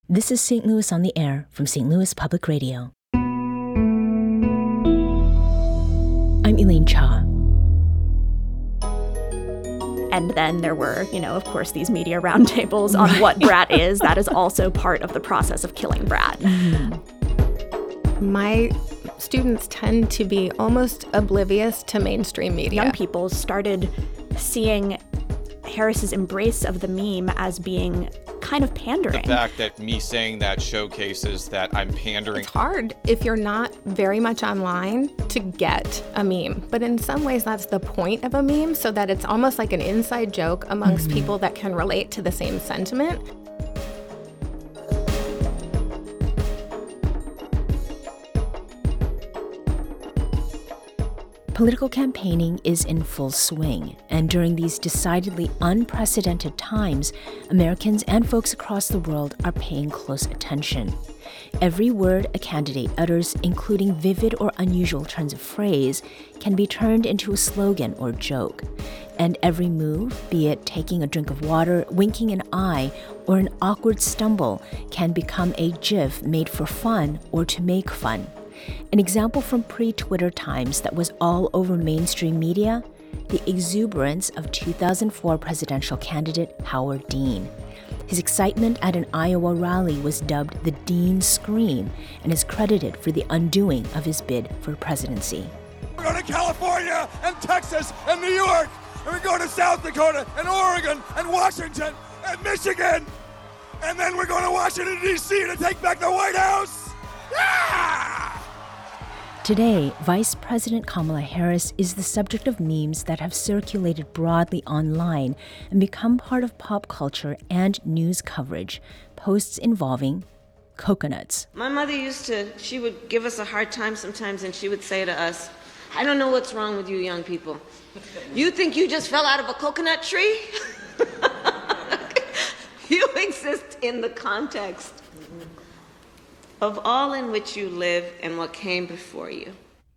This is St. Louis on the Air from St. Louis Public Radio. I'm Elaine Cha. And then there were, of course, these media roundtables on what brat is. That is also part of the process of killing brat. My students tend to be almost oblivious to mainstream media. Young people started seeing Harris's embrace of the meme as being kind of pandering. The fact that me saying that showcases that I'm pandering. It's hard if you're not very much online to get a meme. But in some ways, that's the point of a meme, so that it's almost like an inside joke amongst people that can relate to the same sentiment. Political campaigning is in full swing, and during these decidedly unprecedented times, Americans and folks across the world are paying close attention. Every word a candidate utters, including vivid or unusual turns of phrase, can be turned into a slogan or joke. And every move, be it taking a drink of water, winking an eye, or an awkward stumble, can become a GIF made for fun or to make fun. An example from pre-Twitter times that was all over mainstream media, the exuberance of 2004 presidential candidate Howard Dean. His excitement at an Iowa rally was dubbed the Dean Scream and is credited for the undoing of his bid for presidency. We're going to California and Texas and New York, and we're going to South Dakota and Oregon and Washington and Michigan, and then we're going to Washington, D.C. to take back the White House. Yeah! Today, Vice President Kamala Harris is the subject of memes that have circulated broadly online and become part of pop culture and news coverage, posts involving coconuts. My mother she would give us a hard time sometimes, and she would say to us, "I don't know what's wrong with you young people. You think you just fell out of a coconut tree? You exist in the context of all in which you live and what came before you."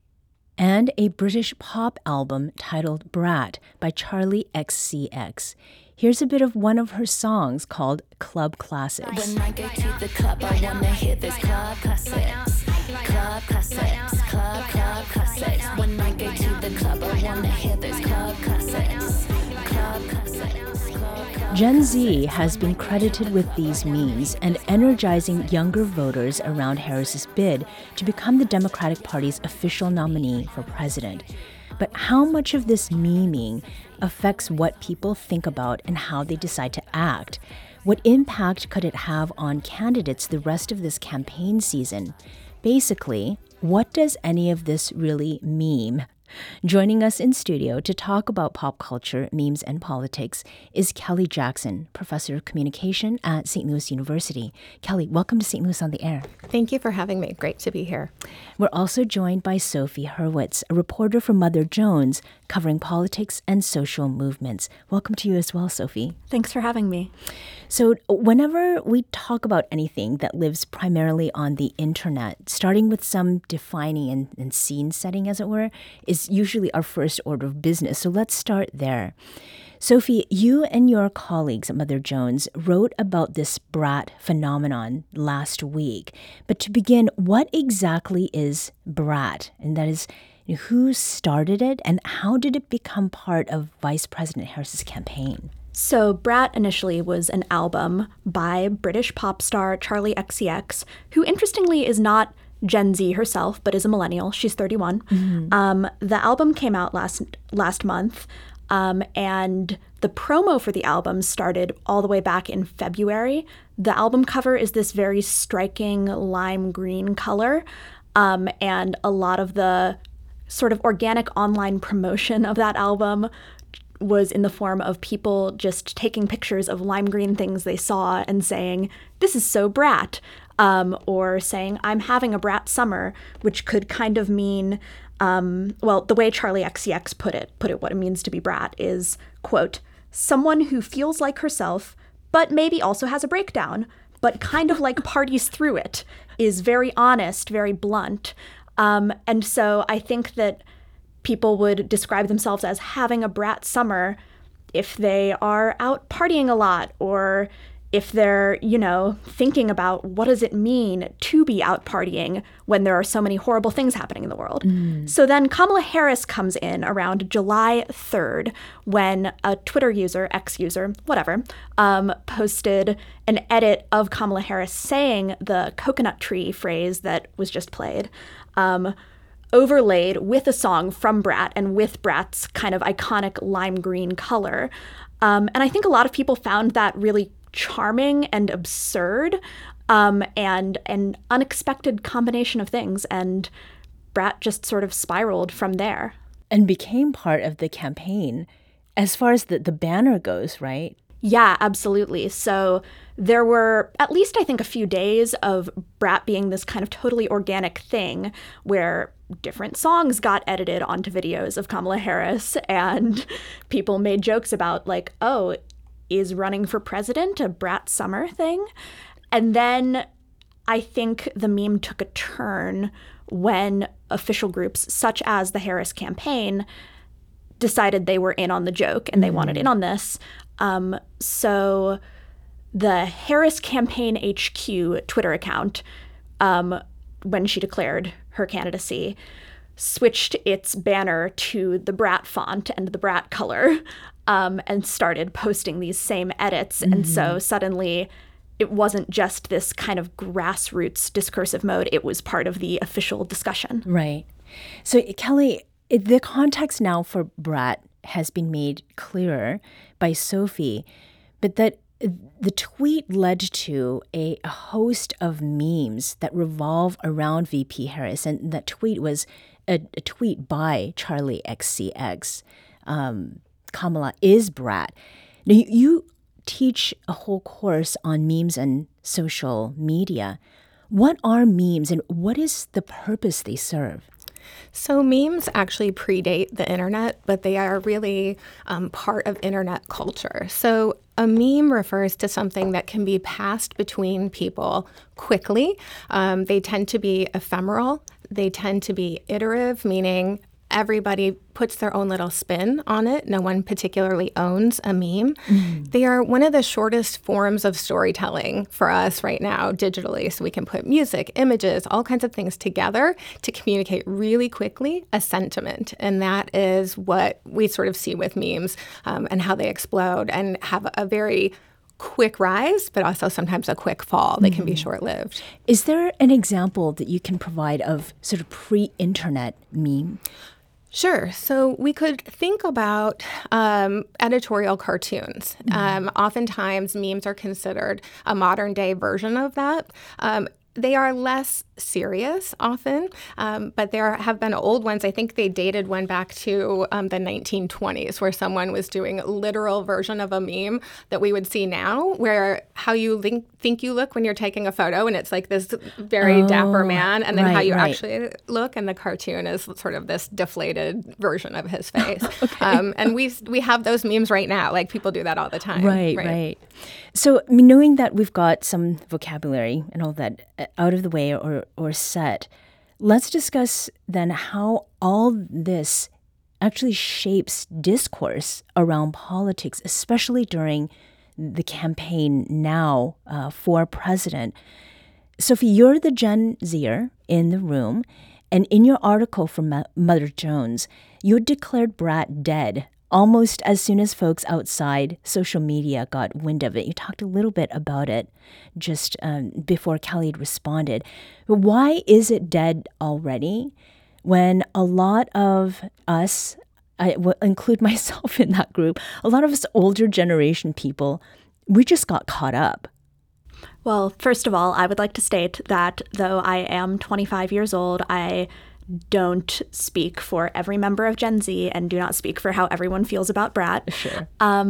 And a British pop album titled Brat by Charlie XCX. Here's a bit of one of her songs called Club Classics. When I go to the club, I wanna hear those club classics. Club classics, club classics. When I go to the club, I wanna hear those club classics. Club classics, club classics. Gen Z has been credited with these memes and energizing younger voters around Harris's bid to become the Democratic Party's official nominee for president. But how much of this memeing affects what people think about and how they decide to act? What impact could it have on candidates the rest of this campaign season? Basically, what does any of this really meme? Joining us in studio to talk about pop culture, memes, and politics is Kelly Jackson, professor of communication at St. Louis University. Kelly, welcome to St. Louis on the Air. Thank you for having me. Great to be here. We're also joined by Sophie Hurwitz, a reporter for Mother Jones, covering politics and social movements. Welcome to you as well, Sophie. Thanks for having me. So whenever we talk about anything that lives primarily on the internet, starting with some defining and scene setting, as it were, is usually our first order of business. So let's start there. Sophie, you and your colleagues at Mother Jones wrote about this brat phenomenon last week. But to begin, what exactly is brat? And that is, who started it and how did it become part of Vice President Harris's campaign? So Brat initially was an album by British pop star Charlie XCX, who interestingly is not Gen Z herself, but is a millennial. She's 31. Mm-hmm. The album came out last month, and the promo for the album started all the way back in February. The album cover is this very striking lime green color, and a lot of the sort of organic online promotion of that album was in the form of people just taking pictures of lime green things they saw and saying, "This is so brat," or saying, "I'm having a brat summer," which could kind of mean, the way Charlie XCX put it, what it means to be brat is, quote, "someone who feels like herself, but maybe also has a breakdown, but kind of like parties through it, is very honest, very blunt." And so I think that people would describe themselves as having a brat summer if they are out partying a lot or if they're, thinking about what does it mean to be out partying when there are so many horrible things happening in the world. So then Kamala Harris comes in around July 3rd when a Twitter user, ex-user, whatever, posted an edit of Kamala Harris saying the coconut tree phrase that was just played, overlaid with a song from Brat and with Brat's kind of iconic lime green color. And I think a lot of people found that really charming and absurd, and an unexpected combination of things. And Brat just sort of spiraled from there. And became part of the campaign as far as the banner goes, right? Yeah, absolutely. So there were at least, I think, a few days of Brat being this kind of totally organic thing where different songs got edited onto videos of Kamala Harris and people made jokes about like, oh, is running for president a Brat Summer thing? And then I think the meme took a turn when official groups such as the Harris campaign decided they were in on the joke and they wanted in on this. So the Harris Campaign HQ Twitter account, when she declared her candidacy, switched its banner to the Brat font and the Brat color, and started posting these same edits. And so suddenly it wasn't just this kind of grassroots discursive mode, it was part of the official discussion. Right. So Kelly, the context now for Brat has been made clearer by Sophie, but that the tweet led to a host of memes that revolve around VP Harris, and that tweet was a tweet by Charlie XCX. Kamala is Brat. Now, you teach a whole course on memes and social media. What are memes and what is the purpose they serve? So memes actually predate the internet, but they are really part of internet culture. So a meme refers to something that can be passed between people quickly. They tend to be ephemeral. They tend to be iterative, meaning everybody puts their own little spin on it. No one particularly owns a meme. They are one of the shortest forms of storytelling for us right now digitally. So we can put music, images, all kinds of things together to communicate really quickly a sentiment. And that is what we sort of see with memes, and how they explode and have a very quick rise, but also sometimes a quick fall. They can be short-lived. Is there an example that you can provide of sort of pre-internet meme? Sure. So we could think about editorial cartoons. Oftentimes, memes are considered a modern-day version of that. They are less serious often, but there have been old ones. I think they dated one back to the 1920s, where someone was doing a literal version of a meme that we would see now, where how you think you look when you're taking a photo, and it's like this very dapper man, and then how you actually look, and the cartoon is sort of this deflated version of his face. And we have those memes right now. Like, people do that all the time. Right. So knowing that we've got some vocabulary and all that out of the way or set, let's discuss then how all this actually shapes discourse around politics, especially during the campaign now for president. Sophie, you're the Gen Zer in the room, and in your article from Mother Jones, you declared Brat dead almost as soon as folks outside social media got wind of it. You talked a little bit about it just before Kelly had responded. But why is it dead already when a lot of us, I will include myself in that group, a lot of us older generation people, we just got caught up? Well, first of all, I would like to state that though I am 25 years old, I don't speak for every member of Gen Z and do not speak for how everyone feels about Brat. Sure.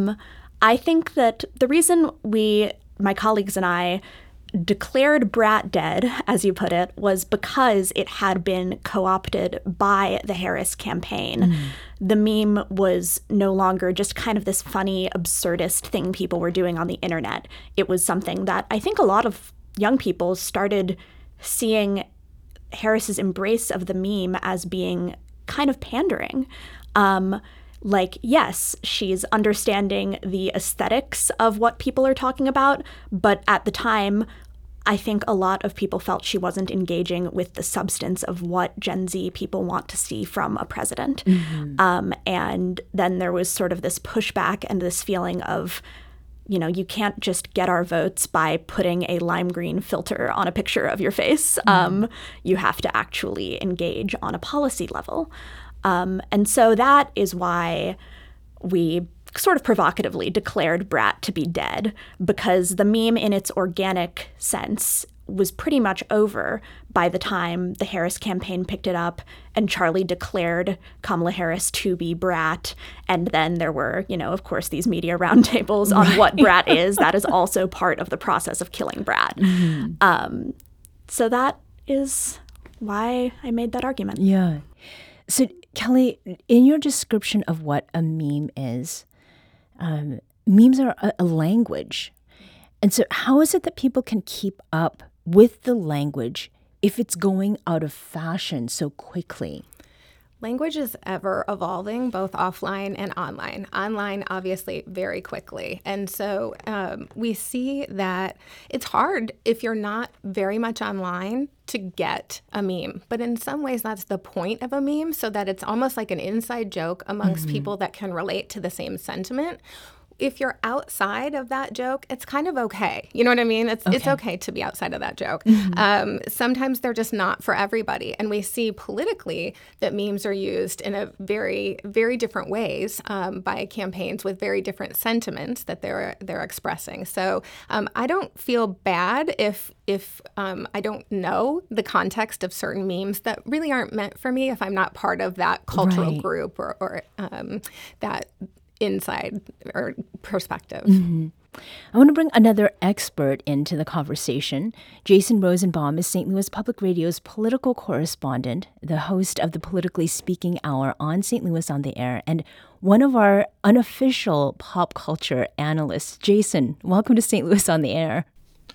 I think that the reason my colleagues and I, declared Brat dead, as you put it, was because it had been co-opted by the Harris campaign. The meme was no longer just kind of this funny, absurdist thing people were doing on the internet. It was something that I think a lot of young people started seeing Harris's embrace of the meme as being kind of pandering. like, yes, she's understanding the aesthetics of what people are talking about, but at the time, I think a lot of people felt she wasn't engaging with the substance of what Gen Z people want to see from a president. And then there was sort of this pushback and this feeling of, you can't just get our votes by putting a lime green filter on a picture of your face. You have to actually engage on a policy level. And so that is why we sort of provocatively declared Brat to be dead, because the meme in its organic sense was pretty much over by the time the Harris campaign picked it up and Charlie declared Kamala Harris to be Brat. And then there were, of course, these media roundtables on what Brat is. That is also part of the process of killing Brat. So that is why I made that argument. Yeah. So, Kelly, in your description of what a meme is, memes are a language. And so how is it that people can keep up with the language if it's going out of fashion so quickly? Language is ever evolving, both offline and online. Online, obviously, very quickly. And so we see that it's hard if you're not very much online to get a meme. But in some ways, that's the point of a meme, so that it's almost like an inside joke amongst people that can relate to the same sentiment. If you're outside of that joke, it's kind of okay. You know what I mean? It's okay to be outside of that joke. Sometimes they're just not for everybody. And we see politically that memes are used in a very, very different ways by campaigns with very different sentiments that they're expressing. So I don't feel bad if I don't know the context of certain memes that really aren't meant for me if I'm not part of that cultural group or that inside or perspective. I want to bring another expert into the conversation. Jason Rosenbaum is St. Louis Public Radio's political correspondent, the host of the Politically Speaking Hour on St. Louis on the Air, and one of our unofficial pop culture analysts. Jason, welcome to St. Louis on the Air.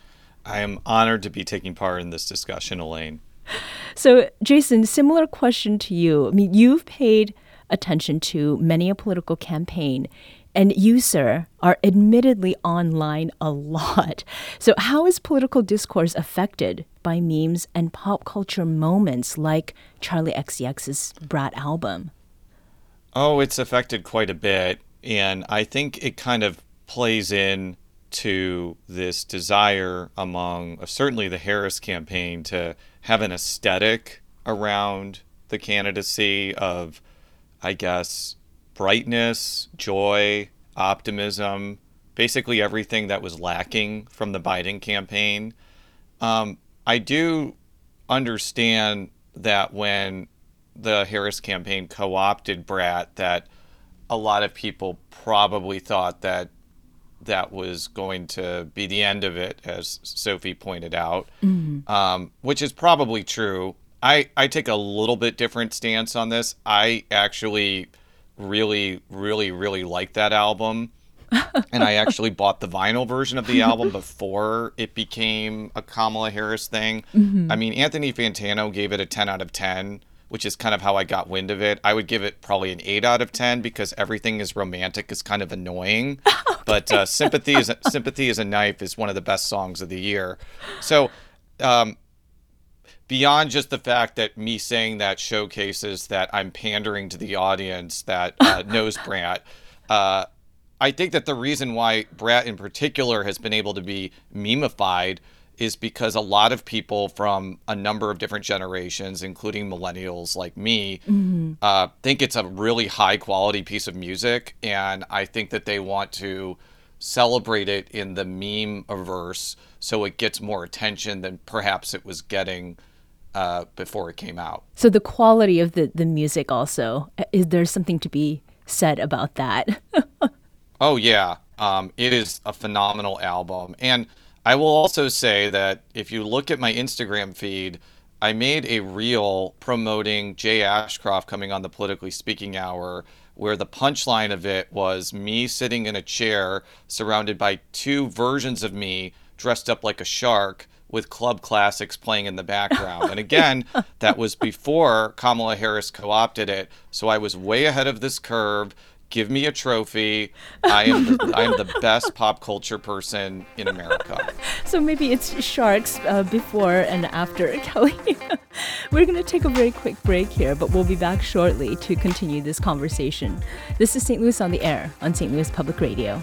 I am honored to be taking part in this discussion, Elaine. So, Jason, similar question to you. I mean, you've paid attention to many a political campaign, and you, sir, are admittedly online a lot. So how is political discourse affected by memes and pop culture moments like Charli XCX's Brat album? Oh, it's affected quite a bit, and I think it kind of plays in to this desire among certainly the Harris campaign to have an aesthetic around the candidacy of, I guess, brightness, joy, optimism, basically everything that was lacking from the Biden campaign. I do understand that when the Harris campaign co-opted Brat, that a lot of people probably thought that that was going to be the end of it, as Sophie pointed out, which is probably true. I take a little bit different stance on this. I actually really, really, really like that album. And I actually bought the vinyl version of the album before it became a Kamala Harris thing. I mean, Anthony Fantano gave it a 10 out of 10, which is kind of how I got wind of it. I would give it probably an 8 out of 10 because Everything Is Romantic is kind of annoying. But Sympathy is a Knife is one of the best songs of the year. So, beyond just the fact that me saying that showcases that I'm pandering to the audience that knows Brat, I think that the reason why Brat in particular has been able to be memeified is because a lot of people from a number of different generations, including millennials like me, think it's a really high quality piece of music. And I think that they want to celebrate it in the meme-averse so it gets more attention than perhaps it was getting before it came out. So the quality of the music also, is there something to be said about that? Oh, yeah. It is a phenomenal album. And I will also say that if you look at my Instagram feed, I made a reel promoting Jay Ashcroft coming on the Politically Speaking Hour, where the punchline of it was me sitting in a chair surrounded by two versions of me dressed up like a shark with club classics playing in the background. And again, that was before Kamala Harris co-opted it. So I was way ahead of this curve, Give me a trophy. I am the best pop culture person in America. So maybe it's sharks before and after, Kelly. We're going to take a very quick break here, but we'll be back shortly to continue this conversation. This is St. Louis on the Air on St. Louis Public Radio.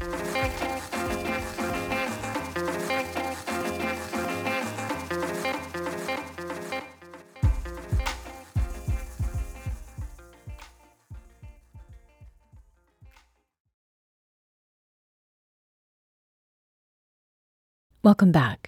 Welcome back.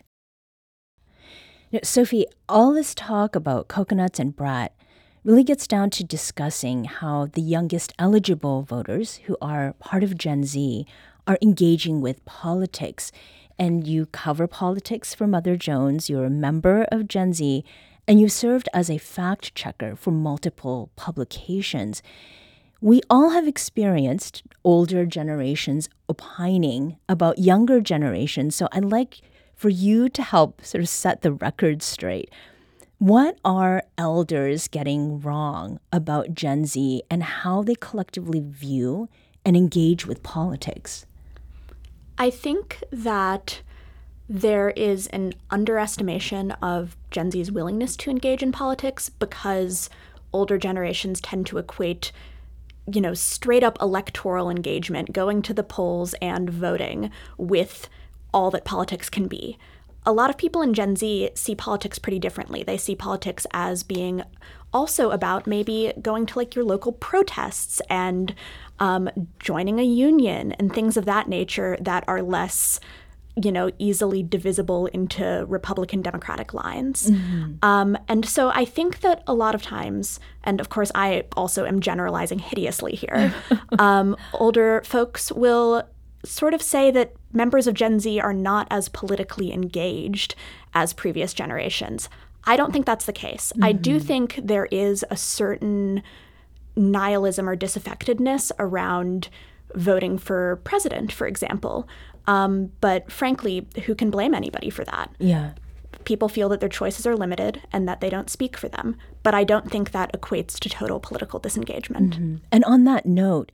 Now, Sophie, all this talk about coconuts and brat really gets down to discussing how the youngest eligible voters, who are part of Gen Z, are engaging with politics. And you cover politics for Mother Jones, you're a member of Gen Z, and you served as a fact checker for multiple publications. We all have experienced older generations opining about younger generations, so I'd like for you to help sort of set the record straight. What are elders getting wrong about Gen Z and how they collectively view and engage with politics? I think that there is an underestimation of Gen Z's willingness to engage in politics because older generations tend to equate straight up electoral engagement, going to the polls and voting, with all that politics can be. A lot of people in Gen Z see politics pretty differently. They see politics as being also about maybe going to your local protests and joining a union and things of that nature that are less easily divisible into Republican Democratic lines. Mm-hmm. And so I think that a lot of times, and of course I also am generalizing hideously here, older folks will sort of say that members of Gen Z are not as politically engaged as previous generations. I don't think that's the case. Mm-hmm. I do think there is a certain nihilism or disaffectedness around voting for president, for example. But frankly, who can blame anybody for that? Yeah. People feel that their choices are limited and that they don't speak for them. But I don't think that equates to total political disengagement. Mm-hmm. And on that note,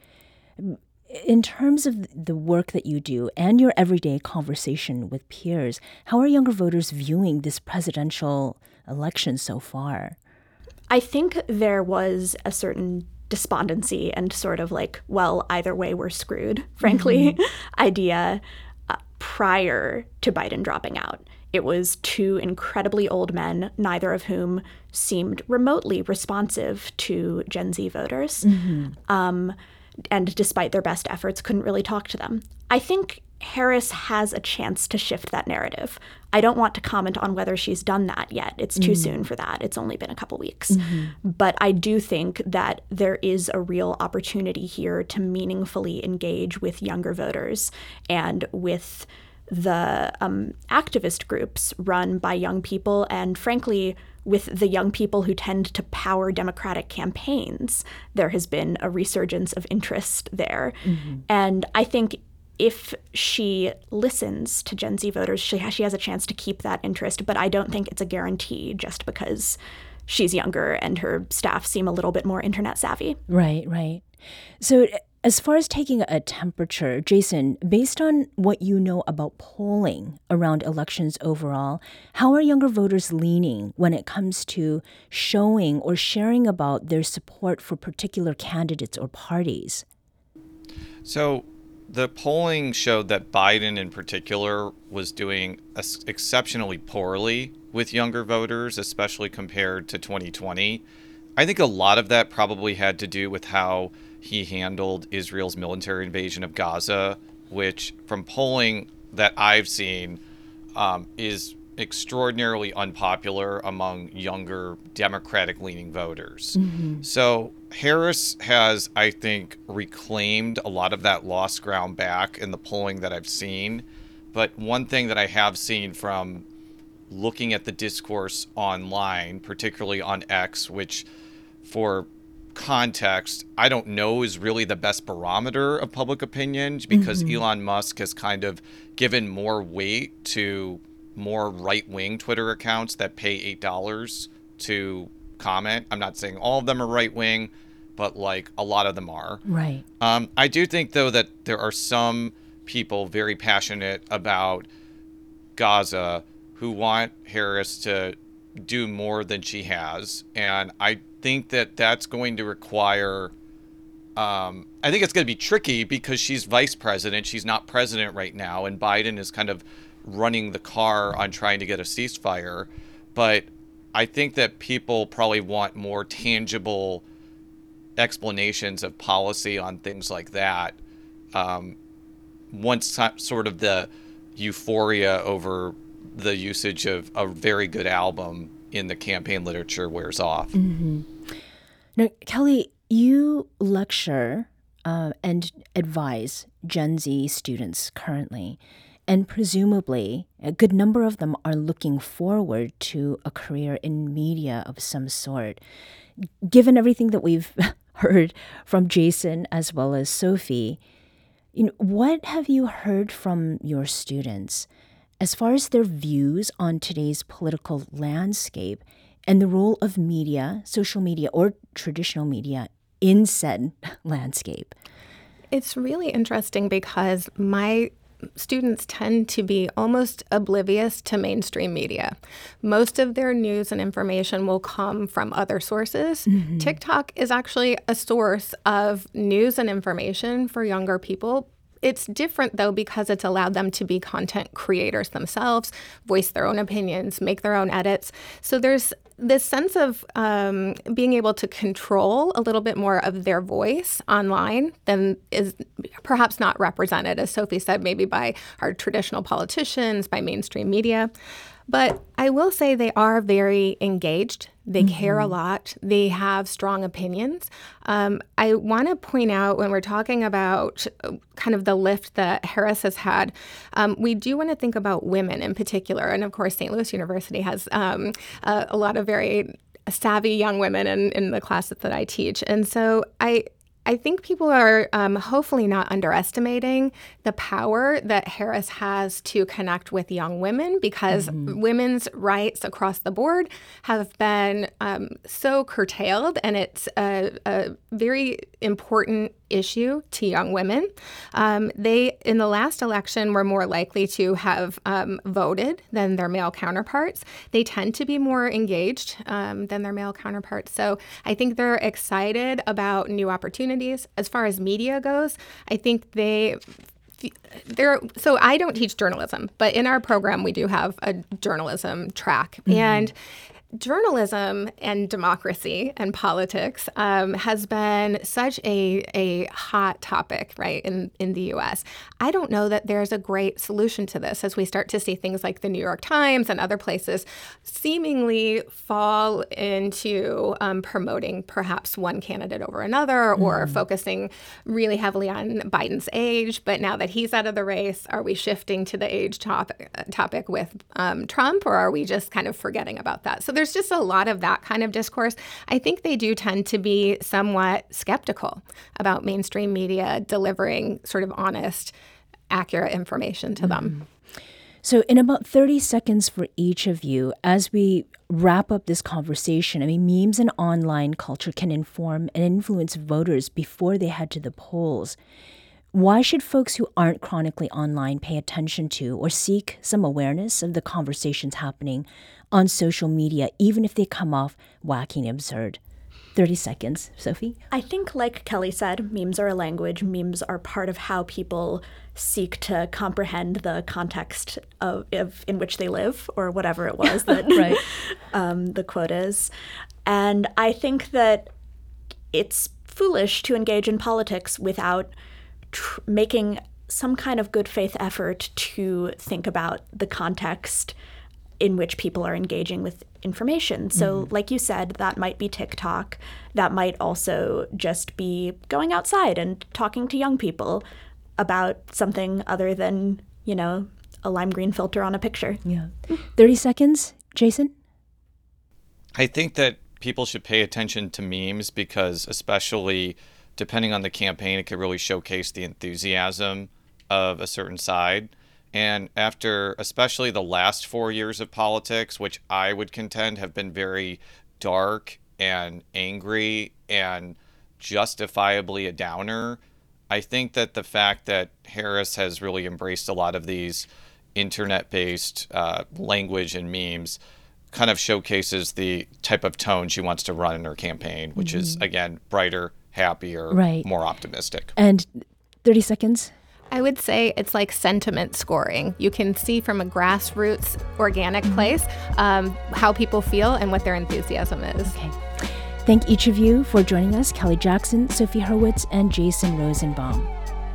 in terms of the work that you do and your everyday conversation with peers, how are younger voters viewing this presidential election so far? I think there was a certain despondency and sort of well, either way we're screwed, frankly, idea prior to Biden dropping out. It was two incredibly old men, neither of whom seemed remotely responsive to Gen Z voters. Mm-hmm. And despite their best efforts, couldn't really talk to them. I think Harris has a chance to shift that narrative. I don't want to comment on whether she's done that yet. It's too soon for that. It's only been a couple weeks. Mm-hmm. But I do think that there is a real opportunity here to meaningfully engage with younger voters and with the activist groups run by young people and, frankly, with the young people who tend to power Democratic campaigns. There has been a resurgence of interest there. Mm-hmm. And I think if she listens to Gen Z voters, she has a chance to keep that interest. But I don't think it's a guarantee just because she's younger and her staff seem a little bit more internet savvy. Right, right. So as far as taking a temperature, Jason, based on what you know about polling around elections overall, how are younger voters leaning when it comes to showing or sharing about their support for particular candidates or parties? So the polling showed that Biden in particular was doing exceptionally poorly with younger voters, especially compared to 2020. I think a lot of that probably had to do with how he handled Israel's military invasion of Gaza, which from polling that I've seen is extraordinarily unpopular among younger Democratic-leaning voters. Mm-hmm. So Harris has, I think, reclaimed a lot of that lost ground back in the polling that I've seen. But one thing that I have seen from looking at the discourse online, particularly on X, which for context, I don't know is really the best barometer of public opinion because Elon Musk has kind of given more weight to more right-wing Twitter accounts that pay $8 to comment. I'm not saying all of them are right-wing, but like a lot of them are. Right. I do think, though, that there are some people very passionate about Gaza who want Harris to do more than she has. And I think that that's going to require, I think it's going to be tricky because she's vice president. She's not president right now. And Biden is kind of running the car on trying to get a ceasefire. But I think that people probably want more tangible explanations of policy on things like that. Once sort of the euphoria over the usage of a very good album in the campaign literature wears off. Mm-hmm. Now, Kelly, you lecture and advise Gen Z students currently, and presumably a good number of them are looking forward to a career in media of some sort. Given everything that we've heard from Jason as well as Sophie, what have you heard from your students as far as their views on today's political landscape and the role of media, social media, or traditional media in said landscape? It's really interesting because my students tend to be almost oblivious to mainstream media. Most of their news and information will come from other sources. Mm-hmm. TikTok is actually a source of news and information for younger people. It's different, though, because it's allowed them to be content creators themselves, voice their own opinions, make their own edits. So there's this sense of being able to control a little bit more of their voice online than is perhaps not represented, as Sophie said, maybe by our traditional politicians, by mainstream media. But I will say they are very engaged. They care a lot. They have strong opinions. I want to point out when we're talking about kind of the lift that Harris has had, we do want to think about women in particular. And of course, St. Louis University has a lot of very savvy young women in the classes that I teach. And so I think people are hopefully not underestimating the power that Harris has to connect with young women, because women's rights across the board have been so curtailed, and it's a very important issue to young women. They, in the last election, were more likely to have voted than their male counterparts. They tend to be more engaged than their male counterparts. So I think they're excited about new opportunities. As far as media goes, I think so I don't teach journalism, but in our program we do have a journalism track. Mm-hmm. And journalism and democracy and politics has been such a hot topic, right, in the U.S. I don't know that there's a great solution to this as we start to see things like the New York Times and other places seemingly fall into promoting perhaps one candidate over another, or focusing really heavily on Biden's age. But now that he's out of the race, are we shifting to the age topic with Trump, or are we just kind of forgetting about that? So there's just a lot of that kind of discourse. I think they do tend to be somewhat skeptical about mainstream media delivering sort of honest, accurate information to them. So in about 30 seconds for each of you, as we wrap up this conversation, I mean, memes and online culture can inform and influence voters before they head to the polls. Why should folks who aren't chronically online pay attention to or seek some awareness of the conversations happening on social media, even if they come off wacky and absurd? 30 seconds. Sophie? I think, like Kelly said, memes are a language. Memes are part of how people seek to comprehend the context of in which they live, or whatever it was that right. The quote is. And I think that it's foolish to engage in politics without making some kind of good faith effort to think about the context in which people are engaging with information. So like you said, that might be TikTok. That might also just be going outside and talking to young people about something other than, a lime green filter on a picture. Yeah. 30 seconds, Jason? I think that people should pay attention to memes because, especially depending on the campaign, it could really showcase the enthusiasm of a certain side. And after especially the last 4 years of politics, which I would contend have been very dark and angry and justifiably a downer. I think that the fact that Harris has really embraced a lot of these internet-based language and memes kind of showcases the type of tone she wants to run in her campaign, which is, again, brighter, happier, more optimistic. And 30 seconds. I would say it's like sentiment scoring. You can see from a grassroots, organic place how people feel and what their enthusiasm is. Okay. Thank each of you for joining us, Kelly Jackson, Sophie Hurwitz, and Jason Rosenbaum.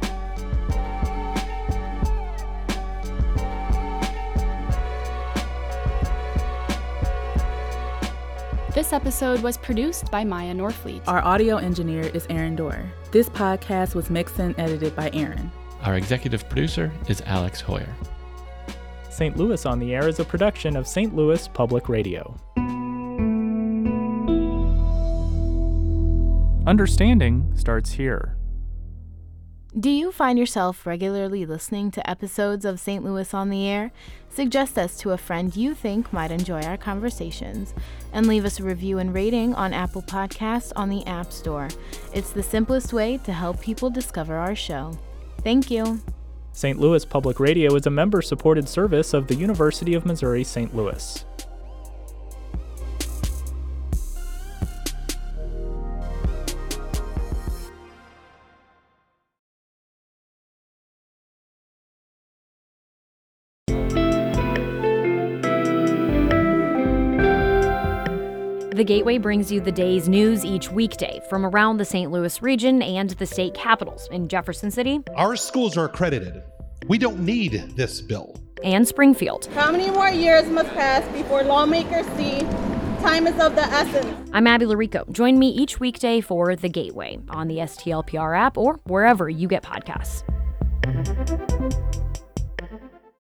This episode was produced by Maya Norfleet. Our audio engineer is Aaron Dorr. This podcast was mixed and edited by Aaron. Our executive producer is Alex Hoyer. St. Louis on the Air is a production of St. Louis Public Radio. Understanding starts here. Do you find yourself regularly listening to episodes of St. Louis on the Air? Suggest us to a friend you think might enjoy our conversations, and leave us a review and rating on Apple Podcasts on the App Store. It's the simplest way to help people discover our show. Thank you. St. Louis Public Radio is a member-supported service of the University of Missouri St. Louis. The Gateway brings you the day's news each weekday from around the St. Louis region and the state capitals in Jefferson City. Our schools are accredited. We don't need this bill. And Springfield. How many more years must pass before lawmakers see time is of the essence? I'm Abby Larico. Join me each weekday for The Gateway on the STLPR app or wherever you get podcasts.